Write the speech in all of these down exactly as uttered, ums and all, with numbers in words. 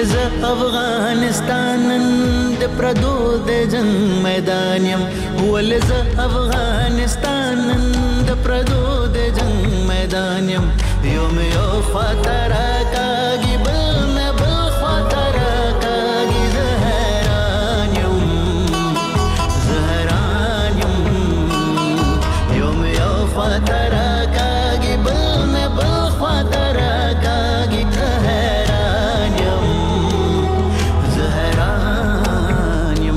ولز افغانستان د پردو د جنگ میدان یم ولز افغانستان د پردو د جنگ میدان یم یوم یو خاطر کاږي بل مې بل خاطر کاږي زهران یم زهران یم یوم یو خاطر کاږي بل مې بل خاطر کاږي زهران یم زهران یم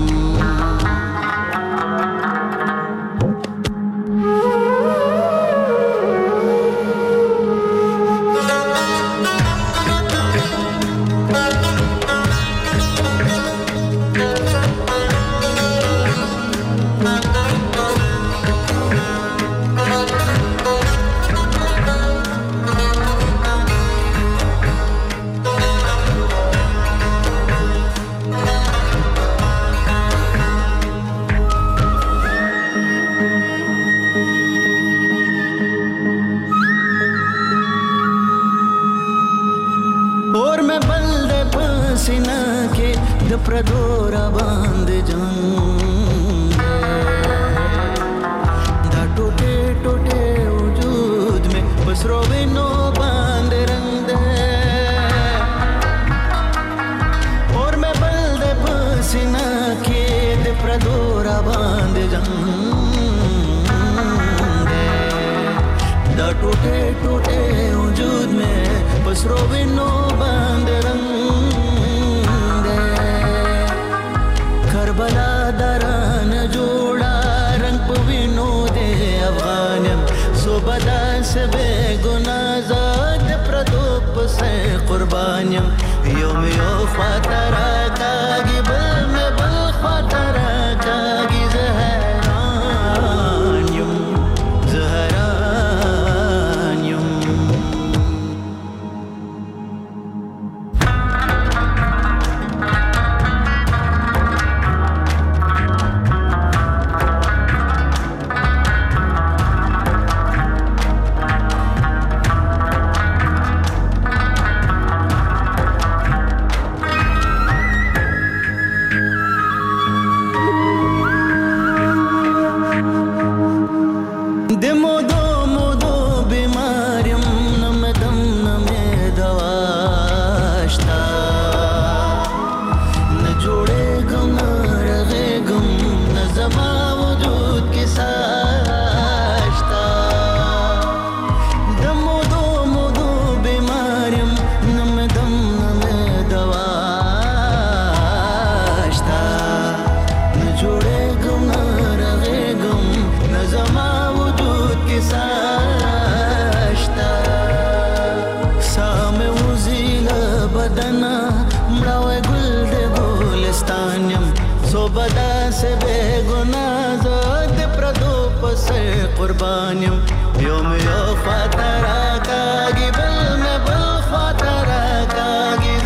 اور میں بلد پسینہ کے دپردورا باندھ جنگ دا ٹوٹے ٹوٹے وجود میں بس روینو باندھ رنگ دے اور میں بلد پسینہ کے دپردورا باندھ جنگ دا ٹوٹے ٹوٹے وجود میں بس روینو باندھ رنگ دے کربلا دران جوڑا رنگ پوینو دے افغانم صوبدا سے بے گناہ زاد پردوپ سے قربانیم یوم یو خاطر کاږي بل میں بل خاطر کاږي زهران یم زهران یم د مودو مودو بیماریم نم دم نم دواشتا نہ جوڑے گم نہ رغے گم نہ زما وجود کی ساشتا د مودو مودو بیماریم نم دم نم دواشتا نہ جوڑے گم نہ رغے گم نہ زما ساشتا سام وزیل بدنا مړاوی ګل د ګلستان یم صوبدا سے بے گناہ زاد پردو پس قربان یم یوم یو خاطر کاږي بل مې بل خاطر کاږي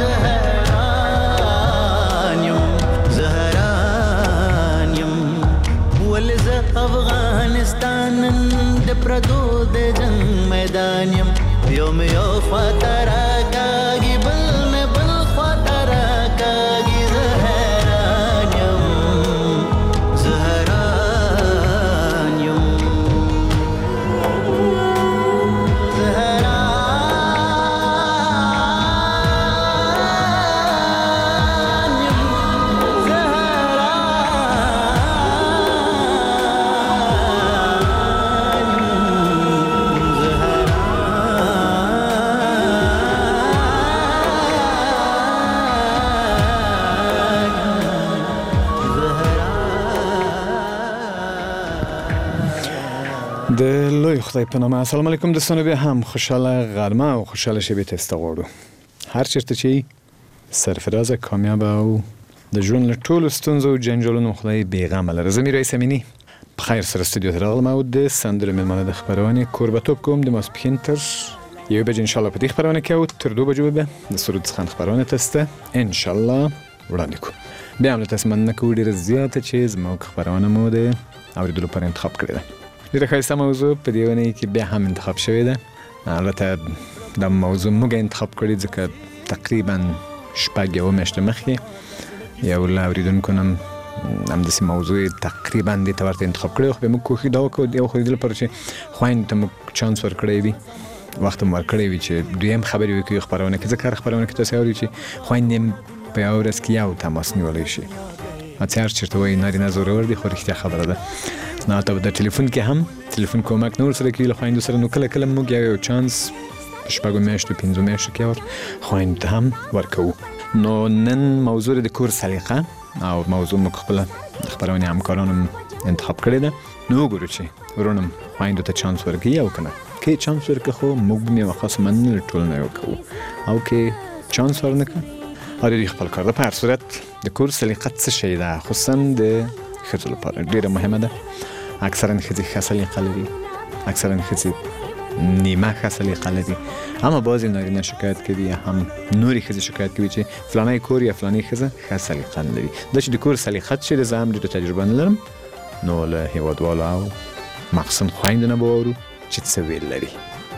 زهران یم زهران یم ولز افغانستان د پردو د جنگ میدان یم یوم یو خاطر کاږي بل مې بل خاطر کاږي زهران یم زهران یم زهران یم د لوی خدای په نامه السلام علیکم دوستانو، بیا هم خوشحاله غرمه او خوشحاله شبې تاسو ته غواړو هر چیرته چې سرفراز کامیاب او د ژوند له ټولو ستونزو او جنجالونو خدای بیغمه لره. زه میرویس امینی په خیر سره استودیو ته راغلم او د سندرو مېلمانه د خپرونې کوربه‌توب کوم د ماسپښین تر یوې بجې انشاءالله په دې خپرونه کې او تر دوه بجو به د سرود څخه خپرونه تاسو ته انشاءالله وړاندې کوو. بیا هم له تاسو مننه کوو ډېره زیاته چې زموږ خپرونه مو د اورېدلو لپاره انتخاب کړې ده. ډېره ښایسته موضوع په دې اونۍ کې بیا هم انتخاب شوې ده. البته دا موضوع موږ انتخاب کړې ځکه تقریبا شپږ یو میاشتې مخکې یو له اورېدونکو نه همداسې موضوع تقریبا دې ته ورته انتخاب کړی خو بیا موږ کوښښ دا وکړو یو خو دې لپاره چې خویندو ته موږ چانس ورکړی وي وخت هم ورکړی وي چې دویم خبرې وکړي خپرونه کې ځکه هر خپرونه کې تاسې اورئ چې خویندې هم په یوه ورځ کې یو تماس نیولی شي هڅې هر چېرته وایي نارینه زورور دي خو رښتیا خبره ده نو ته د ټلیفون کې هم ټلیفون کومک نه ورسره کوي له خویندو سره نو کله کله موږ یو یو چانس په شپږو میاشتو پنځو میاشتو کې ور خویندو ته هم ورکوو نو نن موضوع د کور سلیقه او موضوع موږ خپله د خپرونې همکارانو انتخاب کړې ده نو وګورو چې ورونه خویندو ته چانس ورکوي او که نه که یې چانس ورکړه خو موږ به یې یوه خاصه مننه له ټولنه وکوو او که چانس ورنکړه او د دوی خپل کار ده په هر صورت د کور سلیقه څه شی ده خصوصا د ښځو لپاره ډېره مهمه ده اکثرا ښځې ښه سلیقه لري اکثرا ښځې نیمه ښه سلیقه لري اما بعضې نارینه شکایت کوي یا هم نورې ښځې شکایت کوي چې فلانی کور یا فلانی ښځه ښه سلیقه نه لري دا چې د کور سلیقه څه ده زه هم ډېره تجربه نه لرم نو له هېوادوالو او مخصوصا خویندو نه به واورو چې څه ویل لري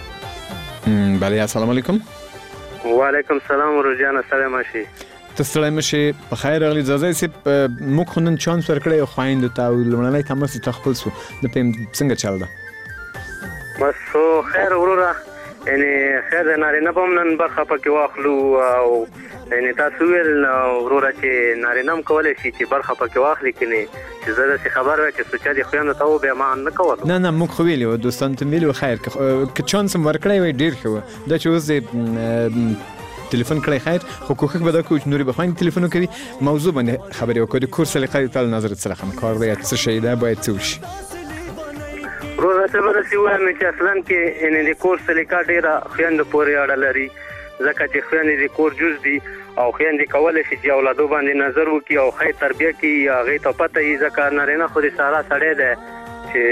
بله السلام علیکم وعلیکم السلام ورور جانه سلام شي ته ستړی مشې په خیر راغلی ځاځی صاحب موږ خو نن چانس ورکړی خویندو ته او لومړنی تماس یې تخپل سو نه پوهېم څنګه چل ده بس خو خیر وروره یعنې خیر د نارینه به هم نن برخه پکې واخلو او یعنې تاسو وویل وروره چې نارینه هم کولی شي چې برخه پکې واخلي که نه چې زه داسې خبر وی چې سوچه دې خویندو ته و بیا ما نه کولو نه نه موږ خو ویلي وو دوستانو ته مې ویلي وو خیر که چانس هم ورکړی وی ډېر ښه وه دا چې اوس دې تلیفون کړی خیر خو کوښښ به دا کوو چې نورې به خویندې تلیفون وکوي موضوع باندې خبرې وکړو د کور سلیقه د تا له نظره څه رقم کار دی یا څه شی ده باید څه وشي وروره څه به داسې ووایم چې اصلا کې یعنې د کور سلیقه ډېره خویندو پورې اړه لري ځکه چې خویندې د کور جز دي او خویندې کولی شي چې اولادو باندې نظر وکړي او ښه تربیه کړي هغې ته پته وي ځکه نارینه خو د سارا سړی دی چې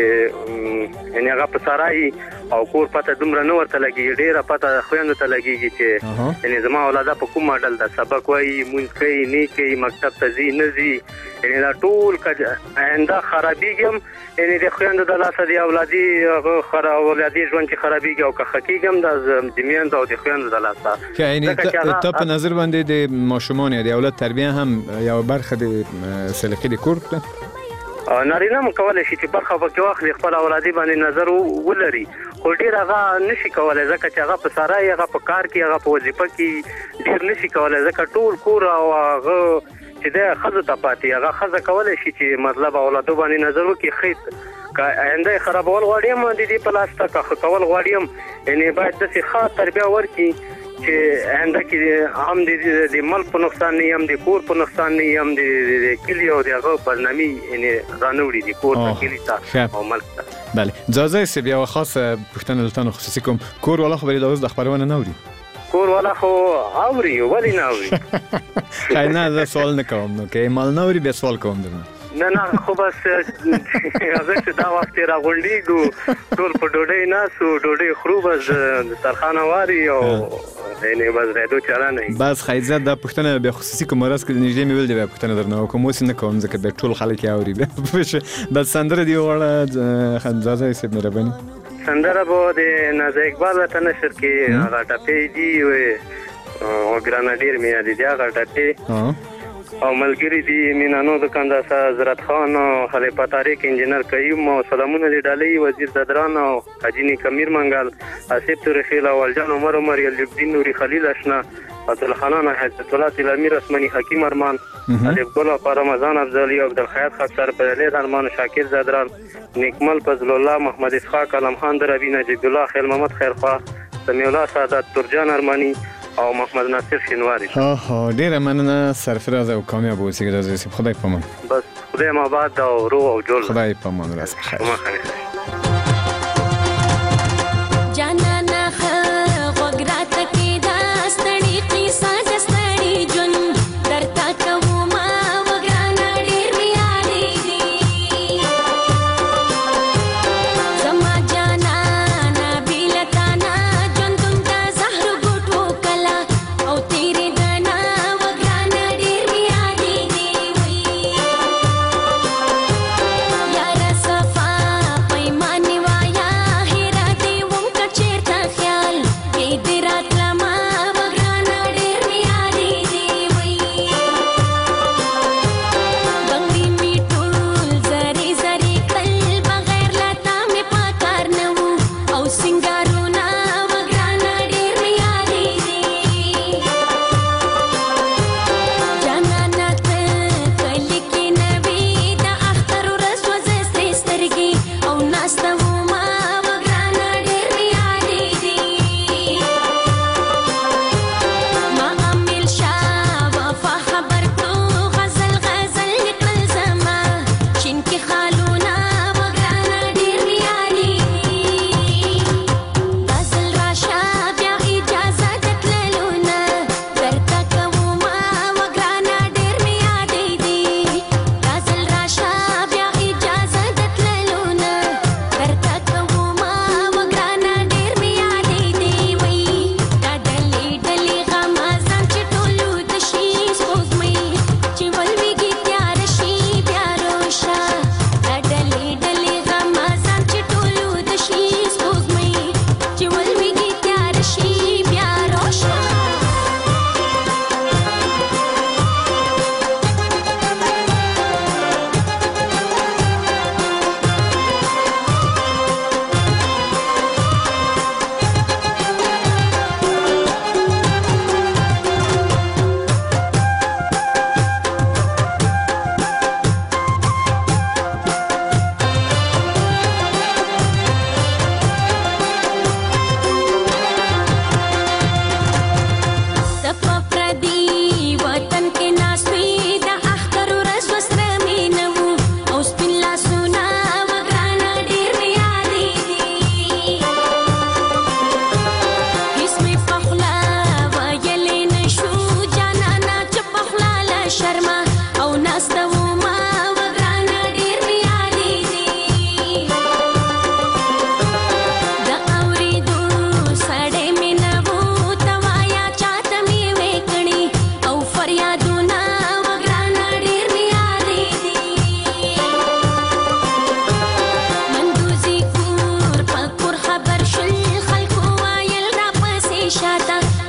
یعنې هغه په سارا وي او کور پته دومره نه ورته لګېږي ډېره پته خویندو ته لګېږي چې یعنې زما اولاده په کوم ماډل ده سبق وایي مونځ کوي نه کوي مکتب ته ځي نه ځي یعنې دا ټول آینده خرابېږي هم یعنې د خویندو د لاسه د اولادي هغه اولادي ژوند چې خرابېږي او که ښه کېږي هم دا د میندو او د خویندو د لاسه یعنې تا په نظر باندې د ماشومان یا د اولاد تربیه هم یوه برخه د سلیقې د کور ده نارینه هم کولی شي چې برخه پکې واخلي خپل اولادي باندې نظر ولري خو ډېر هغه نشي کولی ځکه چې هغه په سارا هغه په کار کې هغه په وظیفه کې ډېر نشي کولی ځکه ټول کور او هغه چې دی ښځو ته پاتې هغه ښځه کولی شي چې مطلب اولادو باندې نظر وکړي ښه که آینده یې خرابول غواړي هم د دې په لاس ته که ښه کول غواړي هم یعنې باید داسې ښه تربیه ورکړي چې آینده کې هم د ملک په نقصان نه هم د کور په نقصان نه هم د کلي او د هغه بدنامي یعنې رانه وړي د کور ته کلي ته او ملک ته بله ځاځی صاحب یوه خاصه پوښتنه له تا خصوصي کوم کور والا خو به دا اوس د خپرونه نه اوري کور والا خو اوري ولې نه اوري خیر نه زه سوال نه کوم نو که مال نه اوري بیا سوال کوم درنه نه نه خو بس هغه چې دا وخت یې راغونډېږو ټول په ډوډۍ ناست وو ډوډۍ خورو بس دسترخوان هواري او یعنې بس رایدو چالانه وي بس ښایزه دا پوښتنه بیا خصوصي کوم راز کې نږدې مې ویل دی بیا پوښتنه درنه وکړم اوس یې نه کوم ځکه بیا ټول خلک یې اوري بیا پوه شوې بس سندره دې وغواړه ځاځی صاحب مهرباني سندره به د نازا اقبال راته نشر کې هغه ټپې دي او ګرانډیر مې یادې دي هغه ټپې او ملګری دي مینانو دکاندار حضرت خان او خلیفه طارق انجینر قیوم او سلامونه دی ډالۍ وزیر ددران او حاجی نیکمیر منګل آصف تورخیل او ولجان عمر عمر یلدین نوری خلیل اشنا عبدالحنان حضرت الله تلامیر اسمنی حکیم ارمان الف ګل او رمضان افضلی او عبدالخیات خاکسار پرلید ارمان شاکر زدران نیکمل فضل الله محمد اسحاق علم خان دربی نجیب الله خیل محمد خیرخوا سمیع الله سعادت ترجان ارمانی او محمد ناصر شینواری ها ډیره مننه سرفراز او کامیاب اوسئ ځاځی صاحب خدای پامان بس خدای ما بعد او روح او جول خدای پامان راست خیر جانا نه غوګرات کې دا ستړي قصه ستړي جون درتا کوم ما وګران ډیر میاري دي زما جانا نه بیلتا نه جون تم دا زهر ګټو کلا او تیرې دنا وګران ډیر میاري دي وي یار صفا پي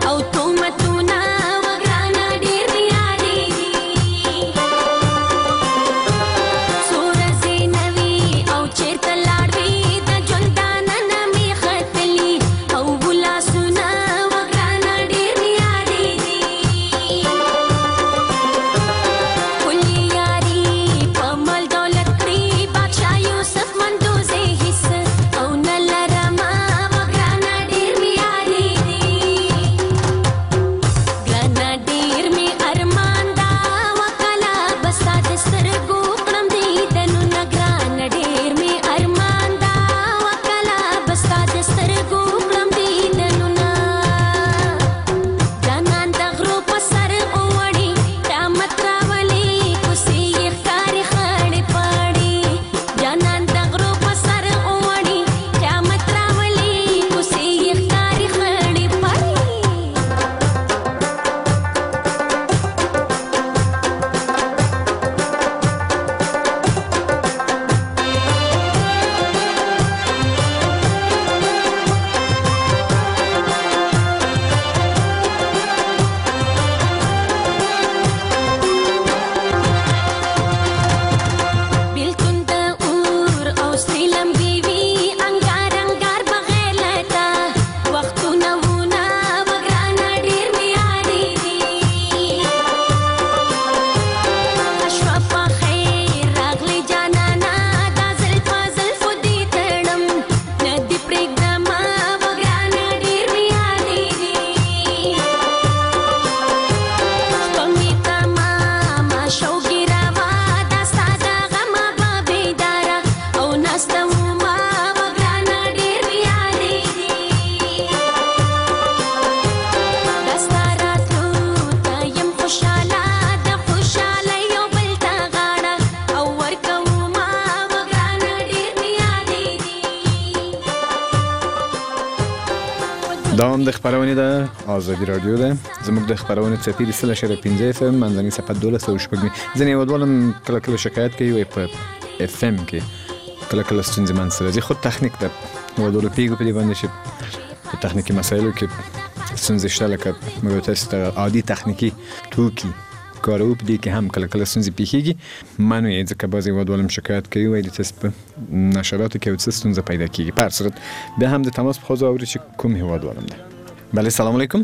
دوام د خبرونه ده آزادی رادیو ده زموږ د خبرونه څپې سل شر پنځه اف ام منځنی صفحه دولس او شپږ ځنې ودولم کله کله شکایت کوي وي په اف ام کې کله کله ستونزې من سره دي خو تخنیک ده ودول پیګو په دې باندې چې په تخنیکی مسایلو کې ستونزې شته لکه موږ تاسو ته عادي تخنیکی توکي کارو په دې کې هم کله کله ستونزې پیښیږي منو یې ځکه بعضې ودولم شکایت کوي وایي د تاسو په نشراتو کې یو څه ستونزه پیدا کیږي په هر صورت بیا هم د تماس په خوځو اوري چې کوم هیواد ولم ده بله سلام علیکم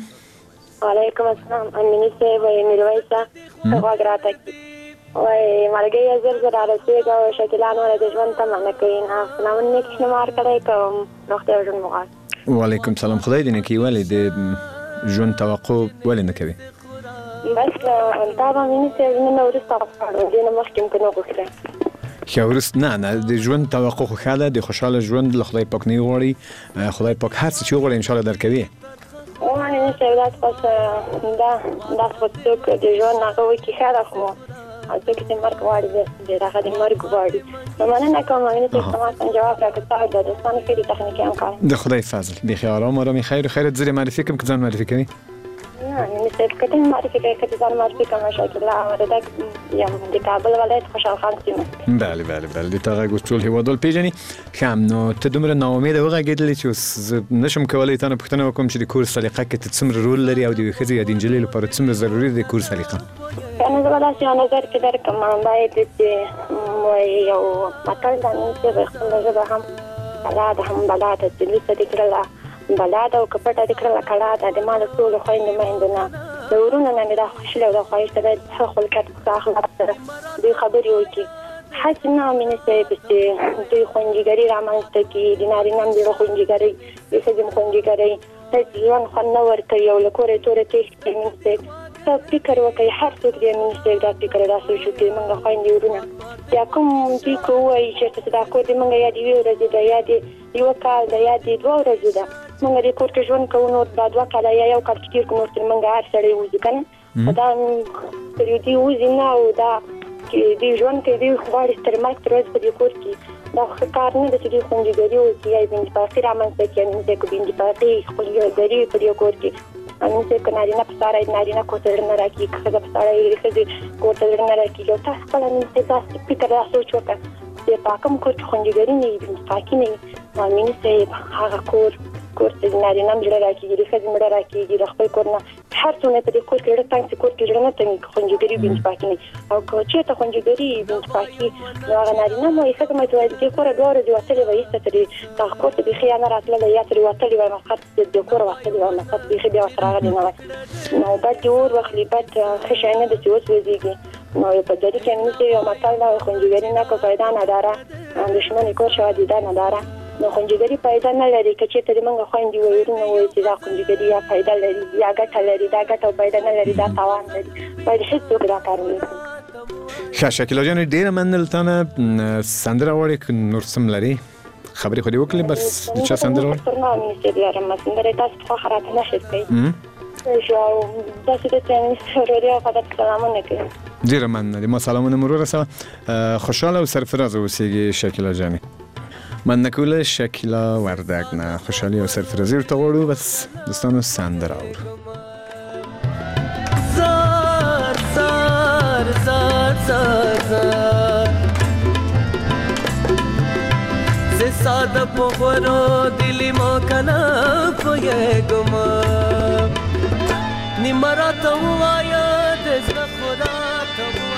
وعلیکم السلام امینی صاحب وای میرویسا غواګ راته وای ملګری زر زر رسېږه او شکیلان ولا د ژوند تمنه کوي نه سلام نیک شمار کړی کوم وخت ژوند مغاز وعلیکم سلام خدای دې نه کوي ولې د ژوند توقع ولې نه کوي بس دا به مینې صاحب نن وروسته غواړم دې نه مخکې ممکن وغوښتم ښه وروسته نه نه د ژوند توقع خو ښه ده د خوشحاله ژوند له خدای پاک نه غواړي خدای پاک هر څه چې وغواړي انشاءالله درکوي مینې صاحب دا پس دا دا څوک د ژوند هغه وکړي ښه ده خو څوک چې مرګ غواړي د هغه د مرګ غواړي نو مننه کوم مینې صاحب تماس جواب راکړه تاسو د دوستانو کې د تخنیکي همکار د خدای فضل بیخي آرام آرامي خیر خیرت زری معرفي کوم که ځان معرفي کوي نه مینې صاحب کته معرفي کوي کته ځان معرفي کوم شکل اوره یم د کابل ولایت خوشحال خان سیمه بله بله بله د تا غږ اوس ټول هیوادوال پیژني ښه نو ته دومره ناامیده وغږېدلې چې اوس زه نشم کولی تا نه پوښتنه وکړم چې د کور سلیقه کې ته څومره رول لري او د یوې ښځې یا د نجلۍ لپاره څومره ضروري ده د کور سلیقه کنه زه به داسې یو نظر کې درکړم باید چې یو متل ده نن صاحب خپله ژبه هم بلا ده هم بلا ده چې لوڅه دې کړله بلا ده او که پټه دې کړله کړه ده د ما له ټولو خویندو میندو نه د ورونو نه مې دا خوشیله او دا خواهش ده باید ښه خلقت ښه اخلاق سره دوی خبرې وکړي هسې نه مینې صاحب چې دوی خوندګري رامنځته کړي د نارینه هم ډېره خوندګرۍ د ښځې هم خوندګرۍ هېڅ ژوند خوند نه ورکوي او له کوره توره تېښتې مینې صاحب ته فکر وکړئ هر څوک دی مینې صاحب دا فکر دا سوچ وکړي موږ خویندې ورونه یا کوم دوی که ووایي چېرته چې دا کور د موږ یا د یوې ورځې ده یا د یوه کال ده یا د دوه ورځې ده موږ دې کور کې ژوند کوو نو دا دوه کاله یا یو کال چې تېر کړو نور تر موږ هر سړی وځي که نه دا تر یو دوی وځي نه او دا دوی ژوند کوي دوی غواړي تر مرګ تر ورځې په دې کور کې دا ښه کار نه ده چې دوی خوندګري وکړي یا بېانتفاقي رامنځته کړي مینې صاحب که بېانتفاقي خوندګري وي په دې کور کې مینې صاحب که نارینه په ساری نارینه کور ته زړه نه راکړي که ښځه په ساری ښځې کور ته زړه نه راکړي او تاسو خپله مینې صاحب داسې فکر دا سوچ وکړه چې په کوم کور کې خوندګري نه وي بېانتفاقي نه وي مینې صاحب هغه کور کور ته نارینه مړه راکېږي د ښځې مړه راکېږي د خپل کور نه هر څومره په دې کور کې ډېر تنګ چې کور کې ډېر نه تنګ خونجګري بنت پاکي نه او که چېرته خونجګري بنت پاکي نو هغه نارینه مو یې ښځه مو ته وایي د دې کوره دوه ورځې وتلې وه ایسته ترې دغه کور ته بیخي یا نه راتللی یا ترې وتلې وای مقصد د دې کوره وتلې وای مقصد بیخي بیا ورته راغلی نه وای نو بد دې اور واخلي بد ښه شی نه ده چې اوس وځېږي نو په دری کې موږ یو متل دا خونجګري نه کو پیدا نه داره دشمن کور شو دیده نه داره نو خونجګري پیدا نه لري کچې ته موږ خويندې وایو نو وایي چې دا خونجګري یا پیدا لري یا ګټه لري دا ګټه پیدا نه لري دا تاوان لري باید هیڅ څوک دا کار نه کوي ښه شکیلا جان ډیره مننه تانه سندره وړي ک نور سم لري خبرې خو دې وکړې بس چې سندره وړي پر نامه نشته بیا رم سندره تاسو خو خراب نه شئ کوي شو دا چې د تنس وریا فقط سلامونه کوي ډیره مننه ما سلامونه مرور سره خوشاله او سرفراز اوسېږي شکیلا جان من نکوله شکیلا وردگ نه خوشحالی و سرفرازی رو تا غورو بس دوستانو سندره آورو زار زار زار زار زار زی ساده پغورو دلی ما کنا پویه گما نیمارا تا وایا دزن خدا تا وایا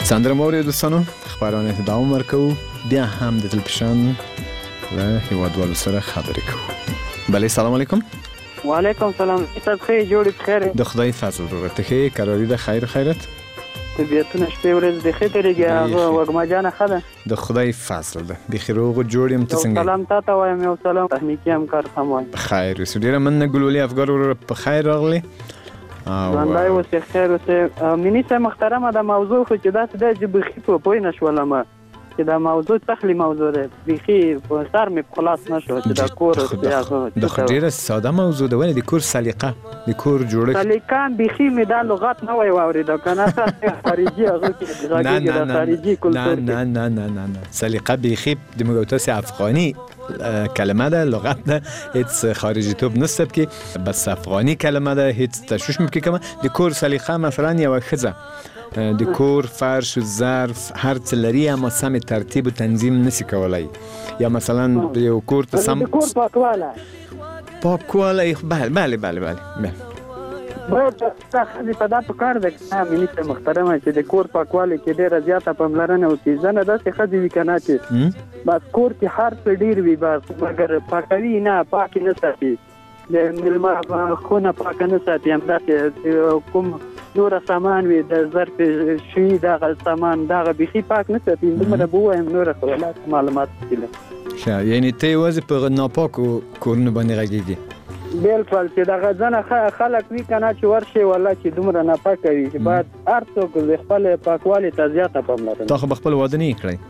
سندره موري دوستانو خبرونه ته دوام ورکوو بیا هم د تلپشن له هیوادوالو سره خبرې کوو. بله سلام علیکم. و علیکم سلام. تاسو ښه جوړی بخیر؟ د خدای فضل ورته ښه کاروري د خیر خیرت. طبیعتونه شپې ورځ د ښه ترېږي. هغه وږمه جانه ښه ده؟ د خدای فضل ده بخیر روغ جوړ یم. ته څنګه؟ سلام تاته وایم. یو سلام تخنیکي همکار سم وایم. خیر اوسې ډېره مننه ګلولي افګار ورور په خیر راغلی. ژوندی اوسې خیر اوسې. میني صاحب محترمه دا موضوع خو چې داسې دی چې بیخي په پوه نه شولم چې دا موضوع تخلی موضوع ده. بیخي په سر مې خلاص نه شو چې دا کور د خو ډېره ساده موضوع ده ولې د کور سلیقه د کور جوړښت سلیقه بیخي مې دا لغت نه وای واورېده که نه خارجي هغه کې غږېږي د خارجي کلتور کې. نه نه نه نه نه سلیقه بیخي د موږ تاسې افغاني کلمه ده لغت ده هیڅ خارجي توب نسته کې بس افغاني کلمه ده هیڅ تشویش مې کې کومه. د کور سلیقه مثلا یوه ښځه د کور فرش و ظرف هر څه لري اما سم ترتیب و تنظیم نسی کولای یا مثلا یو کور ته سم د کور پاکواله پاکواله بله بله بله بله باید ښځې په دا پکار ده که میني صاحب محترمه چې د کور پاکوالي کې ډېره زیاته پاملرنه وکړي. ځنه داسې ښځې وي که نه چې بس کور کې هر څه ډېر وي بس مګر پاکوي نه پاکې نه ساتي د مېلمه خونه پاکه نه ساتي همداسې کوم نوره سامان وي د ظرف شوي دغه سامان دغه بیخي پاک نه ساتي. دومره به ووایم نوره خو معلومات ښه یعنې ته یوازې په ناپاکو کورونو باندې غږېږي. بلکل چې دغه ځنه خلک وي که نه چې ورشي والله چې دومره ناپاکه وي چې باید هر څوک د خپل پاکوالي ته زیاته پاملرنه. تا خو به خپل واده نه یې کړی؟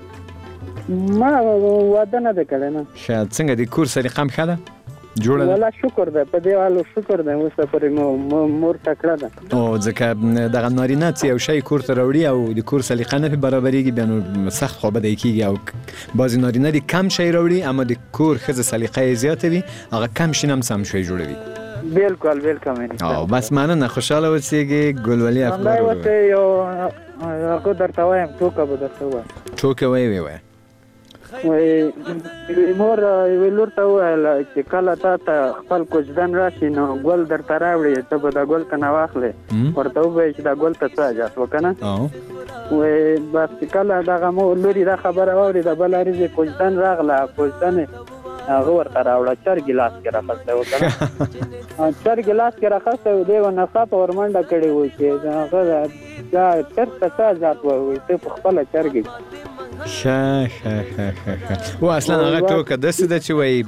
ما واده نه دی کړی نه. ښه څنګه د کور سلیقه هم ښه ده جوړه ده؟ والله شکر ده په دې حالو شکر ده اوسه پورې مور تکړه ده. او ځکه دغه نارینه چې یو شی کور ته راوړي او د کور سلیقه نه پرې برابرېږي بیا نو سخت خوابدی کېږي او بعضې نارینه د کم شی راوړي اما د کور ښځه سلیقه یې زیاته وي هغه کم شي نه هم سم شی جوړوي. بلکل بلکل. او بس مننه خوشحاله اوسېږي ګلولي افګار ورور. همدای اوسې یو هغه درته وایم ټوکه به درته ووایم. ټوکه وایې وایې وایي مور یوې لور ته وویل چې کله تا ته خپل کوچدن راشي نو ګل درته راوړي ته به دا ګل که نه واخلې ورته ووایي چې دا ګل ته څه حاجت و که نه. وایي بس چې کله دغه مور لورې دا خبره واورېده بله ورځ کوچدن راغله کوچدن هغه ورته راوړه چرګ لاس کې راخستی و که نه چرګ لاس کې راخستی و دی و نڅا په ورمنډه کړې و چې هغه دا چرګ ته څه حاجت و وایي ته په خپله چرګ ښه ښه ښه ښه و اصلا هغه ټوکه داسې ده چې وایي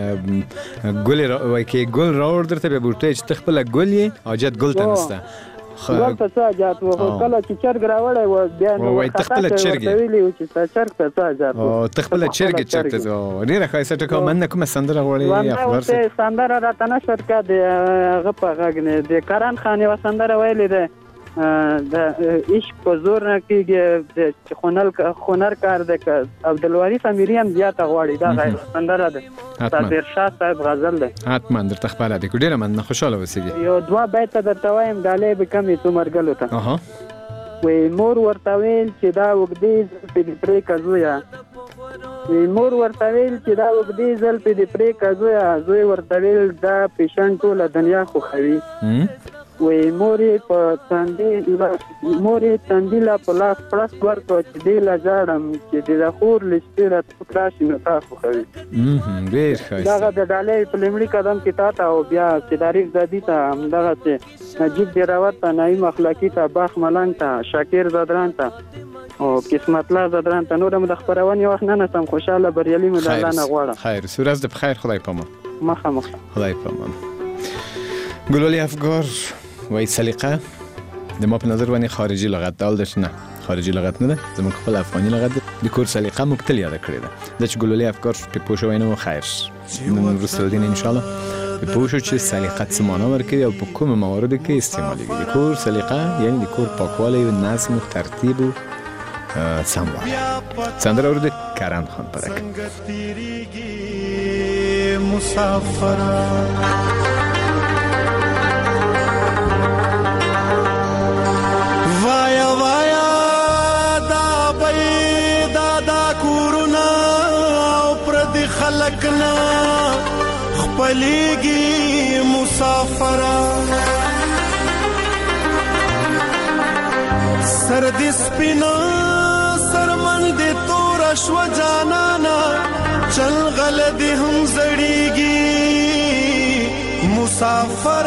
ګل وایي که ګل راوړ درته بیا به ورته وایي چې ته خپله ګل یې حاجت ګل ته نشته. ګل ته څه حاجت و خو کله چې چرګ راوړی و بیا نو ورخطا کړی ورته ویلي و چې چرګ ته څه حاجت و ته خپله چرګ یې چرګ ته ډېره ښایسته ټوکه مننه. کومه سندره غواړې افګار؟ سندره راته نه شوه که د هغه په غږ نه د کرن خان یوه سندره ویلې ده د عشق په زور نه کېږي چې هنر کار دی که عبدالوارث امیري هم زیاته غواړي دا غیر سندره ده صابر شاه صاحب غزل ده. حتما درته خپله دی ډېره مننه خوشحاله اوسېږي. یو دوه بیته درته وایم ډالۍ به کمې څو مرګلو ته. وایي مور ورته ویل چې دا اوږدې زلفې دې پرېږده زویه وایي مور ورته ویل چې دا اوږدې زلفې دې پرېږده زویه زوی ورته ویل دا پیشن ټوله دنیا خوښوي. وایي مور یې په تندي مور یې تندي لا په لاس پړس ورکړه چې دې له ژاړم چې د خور له شپې راته راشي نو تا خوښوي. ډېر ښایسته. دغه د ډالۍ په لومړي قدم کې تا ته او بیا صدارف زادي ته همدغسې نجیب ډېراوت ته نعیم اخلاقي ته باخ ملنګ ته شاکر زدران ته او قسمت الله زدران ته نور هم د خپرونې وخت نه نستم خوشحاله بریالي مې د الله نه غواړم. خیر ورځ دې په خیر خدای پامان. مخامخ خدای پامان. ګلولي افګار وایي سلیقه د ما په نظر باندې خارجي لغت ده دلته نه خارجي لغت نه ده زموږ خپل افغاني لغت ده. د کور سلیقه موږ تل یاده کړې ده دا چې ګلولي افګار پرې پوه شوی نه و خیر نن وروسته له دې نه انشاءالله پرې پوه شو چې سلیقه څه معنا ورکوي او په کومو مواردو کې استعمالېږي. د کور سلیقه یعنې د کور پاکوالی و نظم و ترتیب و سموالی. سندره اورده کرن خان پدک وایا وایا دا بی دادا کورونا او پردی خلقنا خپلیگی مسافرا سر د سپینا سرمن د تور شو جانانا چل غل د هم زړیږي مسافر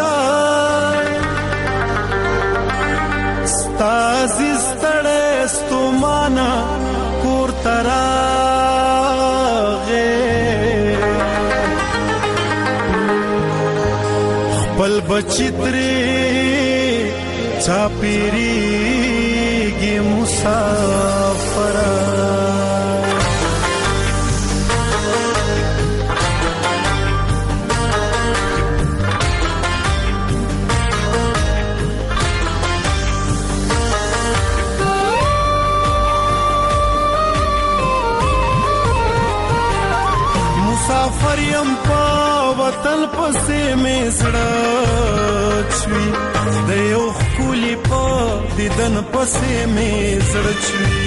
ستاسي ستړې ستومانا کور تراغه خپل بچی ترې چاپیریږي مسافر مسافر یم په وطن پسې مې زړه چوي د یو ښکلي په دیدن پسې مې زړه چوي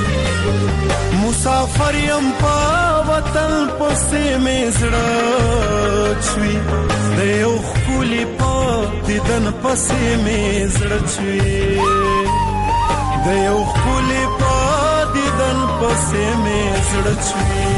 مسافر یم په وطن پسې مې زړه چوي د یو ښکلي په دیدن پسې مې زړه چوي د یو ښکلي په دیدن پسې مې زړه چوي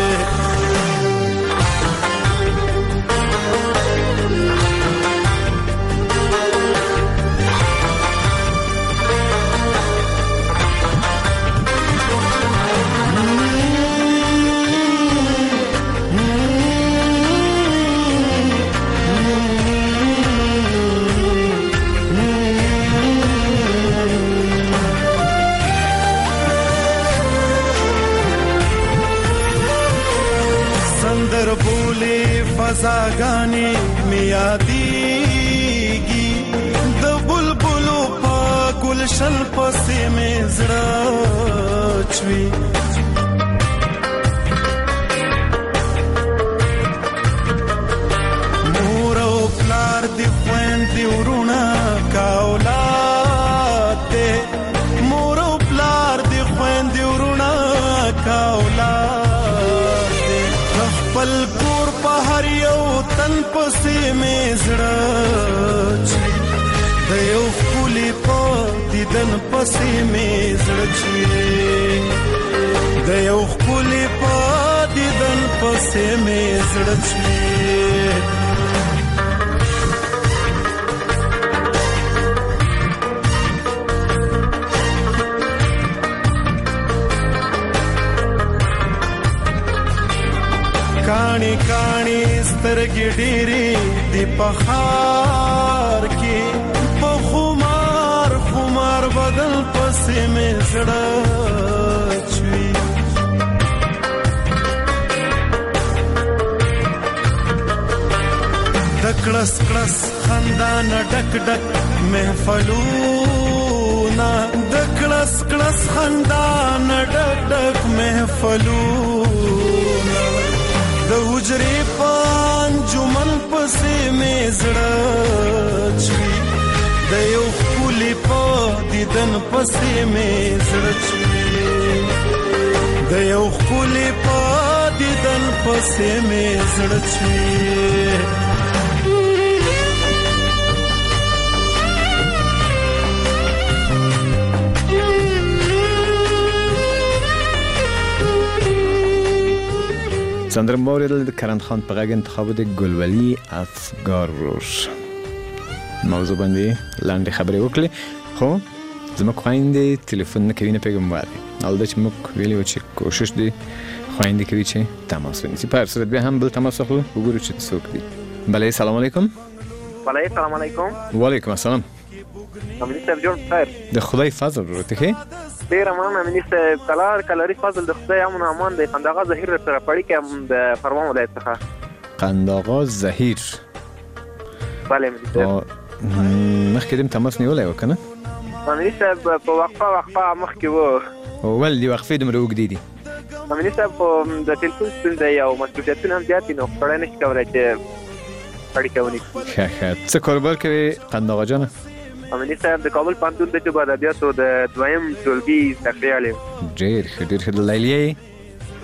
فضاګانې مې یادېږي د بلبلو په ګلشن پسې مې زړه چوي مور او پلار دې خویندې ورونه کا اولاد دې مور او پلار دې خویندې ورونه کا اولاد دې خپل کور په هر یو تن پسې مې زړه چوي د یو ښکلي په دیدن پسې مې زړه چوي د یو ښکلي په دیدن پسې مې زړه چوي کانی کانی سترګې ډېرې دی په ښار کې په خمار خمار بدن پسې مې زړه چوي د کړس کړس خندا نه ډک ډک محفلونه د کړس کړس خندا نه ډک ډک محفلونه د حجرې پان جمن پسې مې زړه چوي د یو ښکلي په دیدن پسې مې زړه چوي د یو ښکلي په دیدن پسې مې زړه چوي سندره مو اوریدل د کرن خان په غږ انتخاب د ګلولي افګار موضوع باندې لاندې خبرې وکړې خو زموږ خویندې تلیفون نه کوي نه پیغام وایي البته چې موږ ویلي و چې کوشش دی خویندې کوي چې تماس ونیسي په هر صورت بیا هم بل تماس واخلو وګورو چې څوک دی بله سلام علیکم بله سلام علیکم وعلیکم السلام امینی صاحب جوړ خیر د خدای فضل ورته ښې ډېره مننه امینی صاحب کلار کلاري فضل د خدای امن امان دی قنداغه ظهیر سره پړی کې د فرمان ولایت څخه قنداغه ظهیر بله امینی صاحب مخکې دې تماس نیولی و که نه امینی صاحب په وقفه وقفه مخکې و ول دې وقفې دومره اوږدې دي امینی صاحب د ټلیفون ستونزه او مصروفیتونه هم زیات دي نو سړی نشي کولی چې اړیکه ونیسي ښه ښه څه کاروبار کوې قنداغه جانه امینی صاحب د کابل پوهنتون د ژبو ادبیاتو د دویم ټولګي زده کړیال یم ډېر ښه ډېر ښه د لیلیې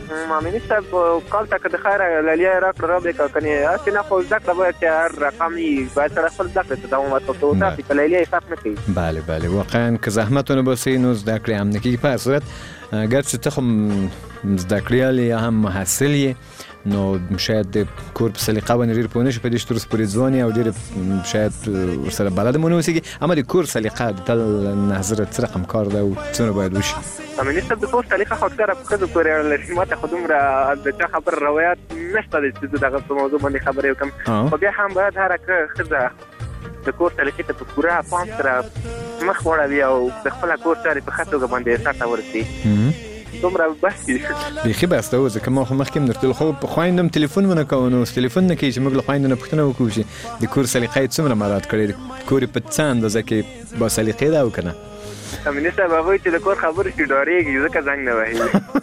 مامني صاحب کال ته که د خیره لیلیه یې راکړه را به که کنې هسې نه خو زده کړه باید چې هر رقم یې باید سړی خپل زده کړې ته دوام ورکړي که وتاسي که لیلیه یې فرق نه کوي. بله بله واقعا که زحمت ونه باسي نو زده کړې هم نه کېږي. په هر صورت ګرچې ته خو زده کړیال یا هم محصل یې نو شاید د کور په سلیقه باندې ډېر پوه نه شي په دې چې تر اوسه پورې ځوان یې او ډېر شاید ورسره بلد مو نه اوسېږي اما د کور سلیقه د تل نظره څه رقم کار ده او څومره باید وشي؟ مامني صاحب د کور سلیقه خو اکثره په ښځو پورې اړه لري. ما ته خو دومره د چا خبر روایت نشته دی چې زه دغه په موضوع باندې خبرې وکړم خو بیا هم باید هره ښځه د کور سلیقې ته په پوره پام سره مخ وړوي او د خپله کور چارې په ښه توګه باندې سرته ورسي. دومره بس بیخي بس ده ځکه ما خو مخکې هم درته خو په خویندم تلیفون ونه کوو نو اوس تلیفون نه کوي چې موږ له خویندو نه پوښتنه وکړو چې د کور سلیقه یې څومره مراعات کړې د کور یې په څه اندازه کې با سلیقې ده او که نه؟ مامني صاحب هغوی چې د کور خبرې شي ډارېږي ځکه زنګ نه وهي.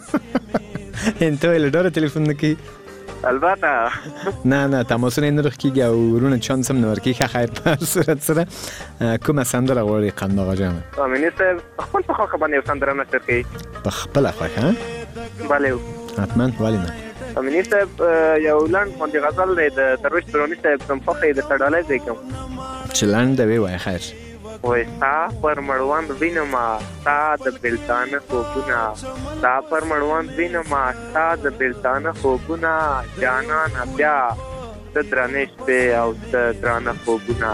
ته ولې ډاره تلیفون نه کوي؟ البته نه نه تماسونه یې نه رخ کېږي او ورونه چانس هم نه ورکوي. ښه خیر په هر صورت سره کومه سندره غواړې قنداغه جانه؟ مامني صاحب خپل په خوښه باندې یو سندره نشر کوي. په خپله خوښه؟ بله حتما ولې نه؟ مامني صاحب یو لنډ غوندې غزل دی د درویش دروني صاحب کوم خوښه یې درته ډالۍ دی کوم چې لنډ دی ووایه خیر. وای ستا پر مړوند وینما ستا د بېلتانه خوبونه ستا پر مړوند وینما ستا د بېلتانه خوبونه جانانه بیا ته درنې شپې او ته درانه خوبونه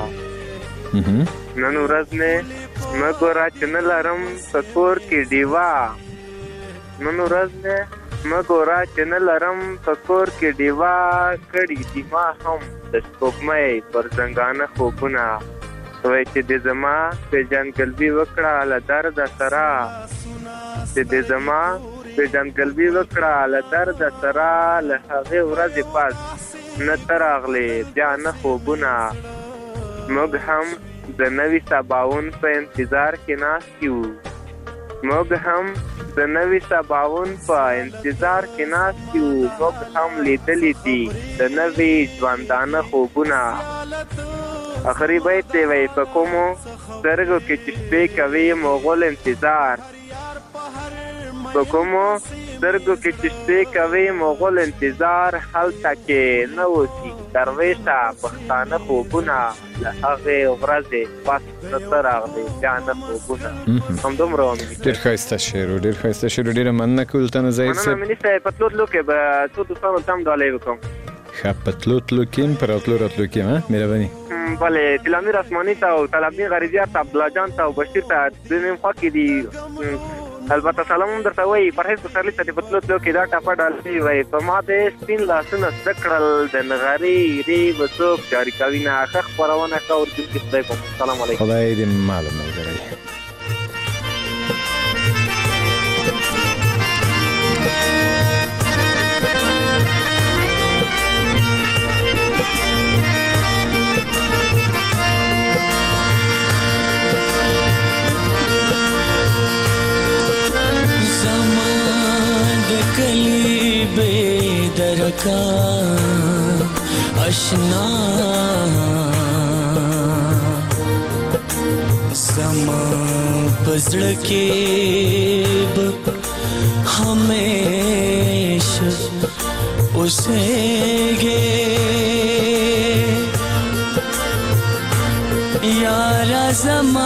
نن ورځ مې مه ګوره چې نه لرم په کور کې ډیوه نن ورځ مې مه ګوره چې نه لرم په کور کې ډیوه کړي دي ما هم د سپوږمۍ پر زنګانه خوبونه وای چې د زما پیژندګلوي وکړه له درده سره چې د زما پیژندګلوي وکړه له درده سره له هغې ورځې پس نه ته راغلې بیا نه خوبونه موږ هم د نوي سباوون په انتظار کې ناست یو موږ هم د نوي سباوون په انتظار کې ناست یو موږ هم لیدلی دي د نوي ژوندانه خوبونه. آخري بیت دی وای په کومو سترګو کې چې شپې کوي مغول انتظار په کومو سترګو کې چې شپې کوي مغول انتظار هلته کې نه اوسي درویشه پښتانه خوبونه له هغې ورځې پس نه ته راغلې بیا نه خوبونه همدومره ومني. ډېر ښایسته شعر و ډېر ښایسته شعر و ډېره مننه کوو له تا نه ظاهر صاحب. مننه ملي صاحب په تلو تلو کې به څو دوستانو ته هم ډالۍ وکړم. ښه په تلو تلو کې هم په راتلو راتلو کې هم مهرباني. بله تلامیر اسماني ته او طلبني غریزیار ته عبدالله جان ته او بشیر ته د نیم خوا کې دي البته سلام هم درته وایي پرهیز پسرلي ته د په تلو تلو کې دا ټاپه ډالۍ وایي په ما د سپین لاسونه زده کړل د نغري ری به څوک جاري کوي نه ښه خپرونه ښه اورېدونکي خدای په سلام علیکم. خدای دې معلوم ملګری. درکا اشنا سما پزړه کې همیشه اوسېږي یار زما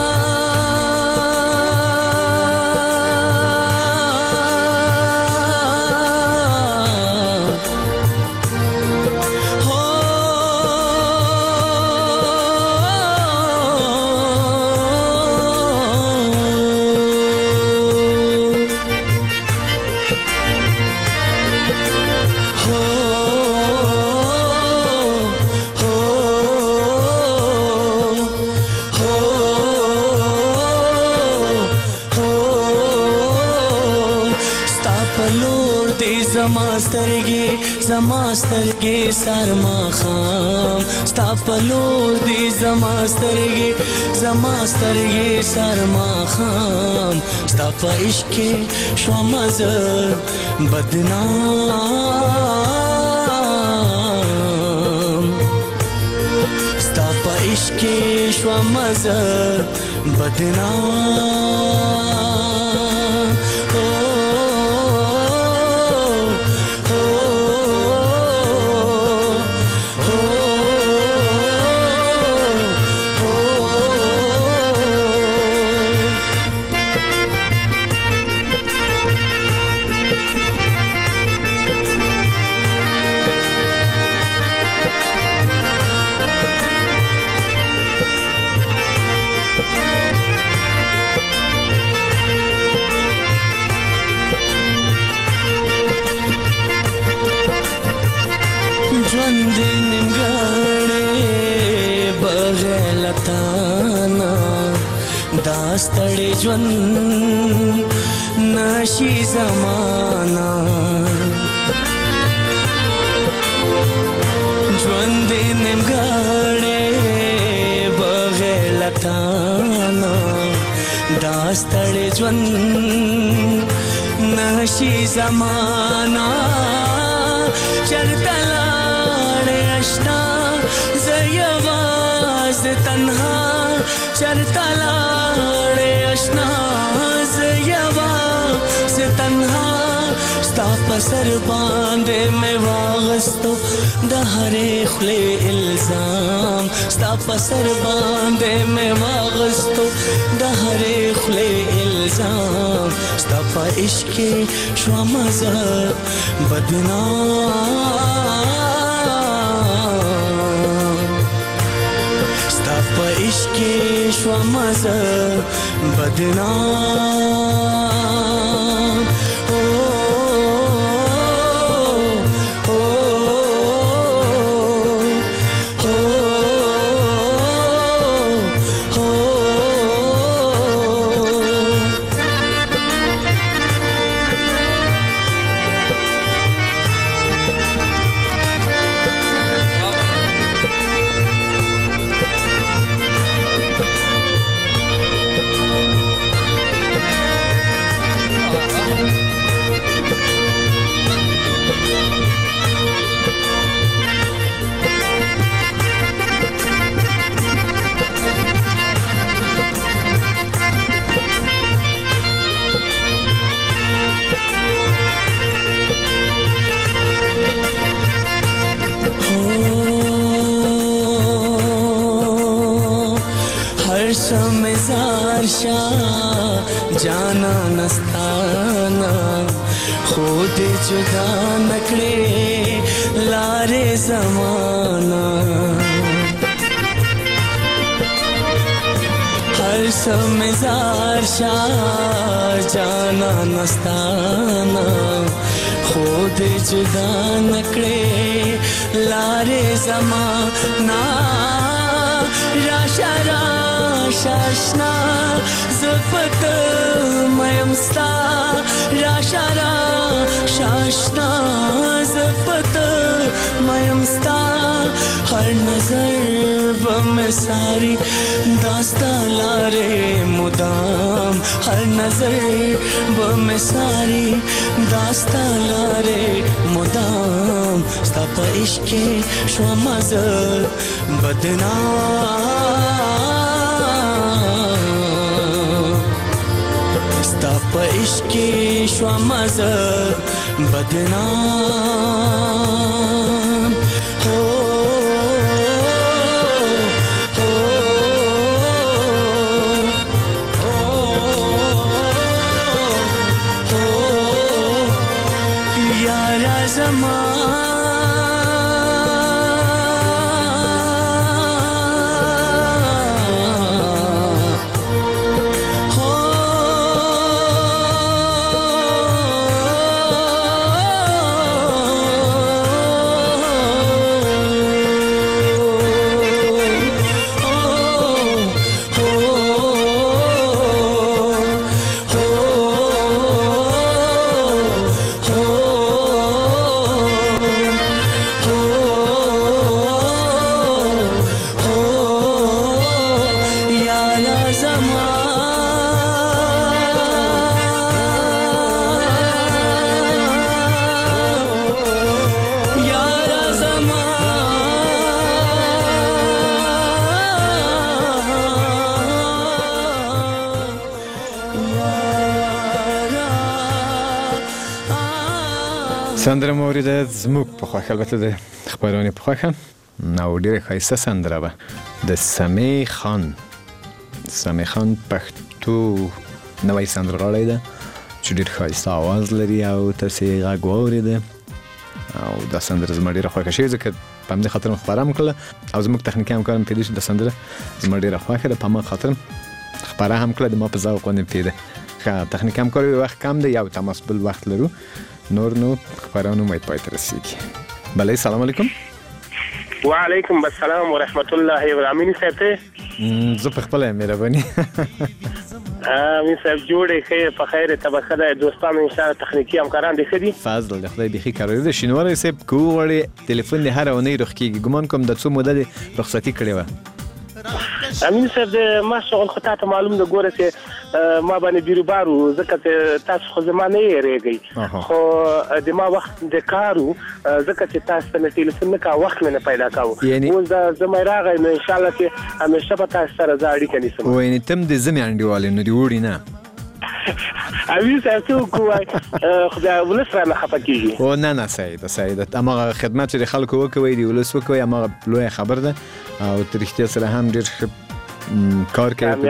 زما سترګې سرما خام ستا په لور دي زما سترګې زما سترګې سرما خام ستا په عشق کې شوم زه بدنام ستا په عشق کې شوم زه بدنام دا ستړی ژوند نشي زمانہ ژوند دې نیمګړی بغیر له تانه دا ستړی ژوند نشي زمانہ چرته لاړې اشنا زه یوازې تنها چرته لاړې اشنا زه یوازې تنها ستا په سر باندې مې واغستو د هرې خولې الزام ستا په سر باندې مې واغستو د هرې خولې الزام ستا په عشق کې شومه زه بدنام ستا په عشق کې شومه زه بدنام जाना नस्ताना खुद जुदा नकड़े लारे जमाना हर समझार शाह जाना नस्ताना खुद जुदा नकड़े लारे जमाना राशा राशाशना زفت ميمستا راشا راشاشنا زفت ميمستا هر نظر بمساری داستا لارے مدام ہر نظر بمساری داستا لارے مدام ستا پا عشق شو مزر بدنام ستا پا عشق شو مزر بدنام ہو سندره مورد زموږ په خوښه البته د خپرونې په خوښه او ډېره ښایسته سندره به د سمیع خان سمیع خان پښتو نوی سندرغاړی ده چې ډېر ښایسته آواز لري او تاسې یې غږ واورېده او دا سندره زما ډېره خوښه شوې ځکه په همدې خاطر مې خپره هم کړله او زموږ تخنیکي همکار هم پوهېدی چې دا سندره زما ډېره خوښه ده په هماغه خاطر خپره هم کړله د ما په ذوق باندې پوهېده ښه تخنیکي همکار وخت کم دی یو تماس بل وخت لرو نور نو خبرانو مې پای ته رسیدي. بله سلام علیکم. وعلیکم السلام ورحمت الله وبرکاته. صاحب ته زه په خپل مهرباني امین صاحب جوړې خیر په خیر طبقه د دوستانو ان شاء الله تخنیکی همکاران دي خدي فضل د خدای بخي کارو د شینوار صاحب کو وړي ټلیفون نه هر اونۍ رخ کیږي ګمان کوم د څو موده رخصتي کړې و. امین صاحب د ما شغل خو تاسو معلوم د ګوره چې ما باندې بیروبارو ځکه تاسو خو زمانه یې ریږي خو د ما وخت د کارو ځکه چې تاسو ته ټلیفون نه کا وخت نه پیدا کاوه اوس د زما راغی نو ان شاء الله چې همیشه به تاسو سره ځاړي کني سم و یعنی تم د زمي انډیوال نو دی وړي نه امین صاحب ته کوی خدای ولسره نه خپکیږي او نه نه سعید سعید اما خدمت د خلکو وکوي دی ولس وکوي اما لوی خبر ده او ترختیا سره هم ډیر کار کوي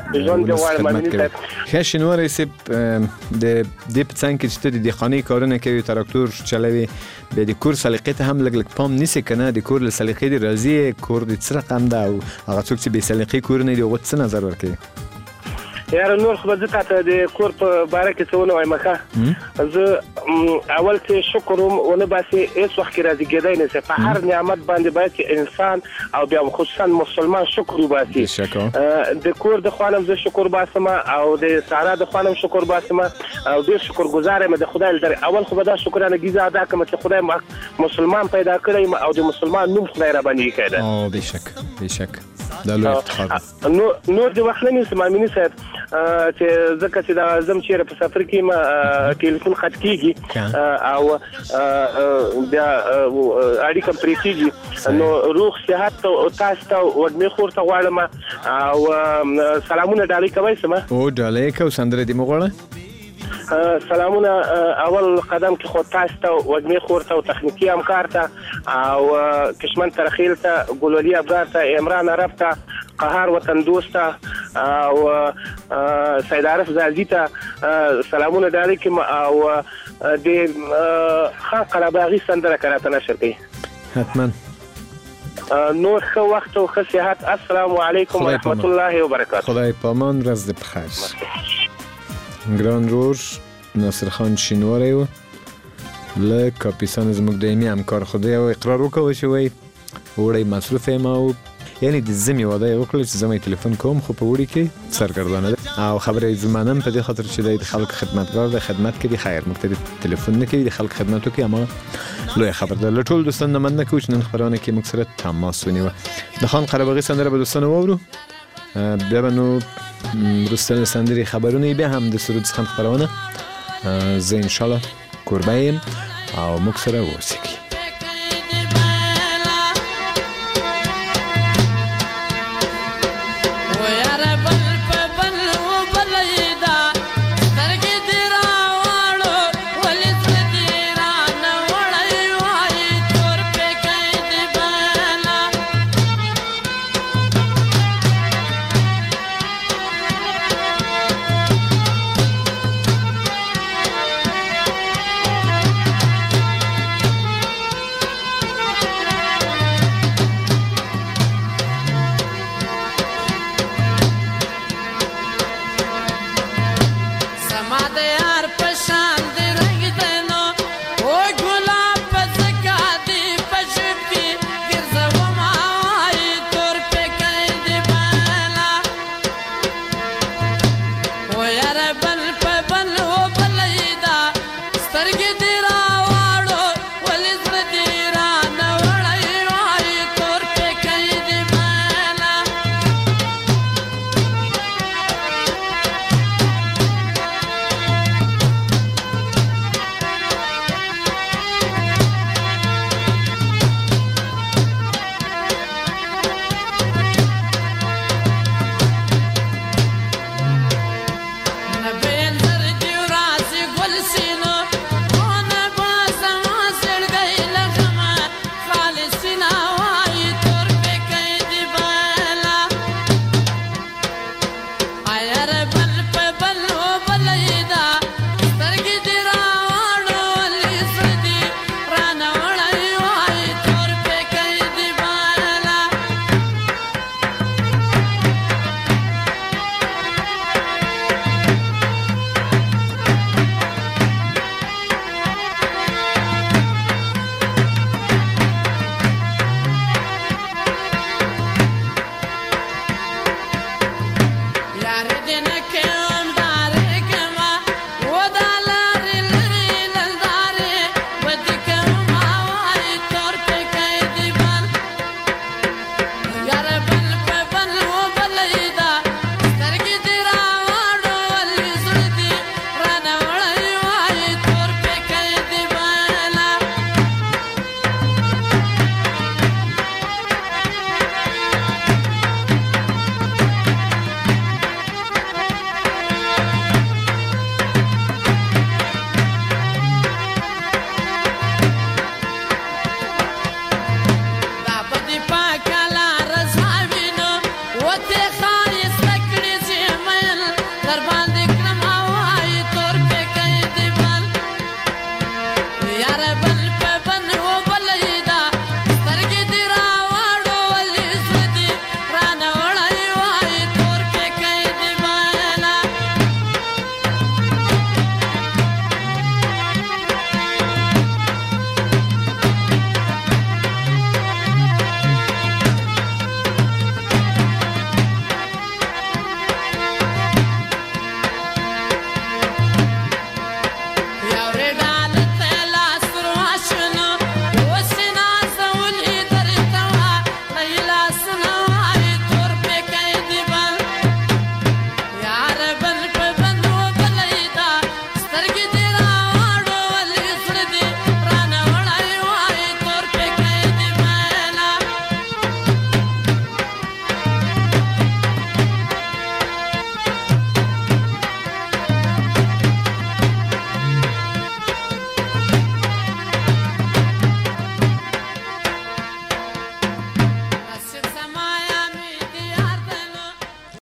خو شینوار سیب د دې په څنګه چې د خاني کارونه کوي تراکتور چلوي به د کور سلیقې ته هم لګ لګ پام نیسي کنه د کور له سلیقې دی راځي کور د څه رقم ده او هغه څوک چې به سلیقې کور نه دی او څه نظر ورکوي یاره نور خو به زه تاته د کور په باره کې څه ونه وایم ښه زه اول چې شکر ونه باسي هېڅ وخت کې راضي کېدی نه شي په هر نعمت باندې باید چې انسان او بیا خصوصا مسلمان شکر وباسي د کور د خوا نه زه شکر باسم او د سارا د خوا نه شکر باسم او ډېر شکر ګزار یم د خدای له اول خو به دا شکرانه ګیزه ادا کړم چې خدای مسلمان پیدا کړی او د مسلمان نوم خدای را باندې ایښی ده او بېشک بېشک دا لوی افتخار نور د وخت نه نیسم امیني صاحب چې ځکه چې دا زم چیرې په سفر کې ما ټلیفون خط کیږي او بیا اړیکه پرې کیږي نو روغ صحت او تاسو ته وډمه خور ته غواړم او سلامونه ډالۍ کوي سم او ډالۍ کو سندره دی مغواړه سلامونه اول قدم کې خو تاسو ته وډمه خور ته او تخنیکی همکار ته او کشمن ترخیل ته ګلولي ابرار ته عمران عرب ته قهار وطن دوسته او سید عارف زازی ته سلامونه ډالۍ کوم او د خان قرباغي سندره کراته نشر کوي حتما نور ښه وخت او ښه صحت. السلام علیکم ورحمت الله وبرکاته. خدای پامان ورځ دې بخیر. ګران رور ناصر خان شینواری و له کاپیسان زموږ دایمي همکار خدای او اقرار وکړ چې وایي وړی مصروف یم او یعنی د زمي واده یې وکړل چې زما تلیفون کوم خو په وړي کې سرګردانه ده او خبره زمانه په دې خاطر چې د خلک خدمتګار د خدمت کوي خیر مکتب تلیفون نه کوي د خلک خدمت کوي اما لوی خبر ده له ټول دوستان مننه کوم چې نن خبرونه کې موږ سره تماس ونیو د خان قرباغي سندره به دوستان وورو بیا به نو روستن سندري خبرونه بیا هم د سرود څخه خبرونه زه ان شاء الله قربایم او موږ سره اوسئ.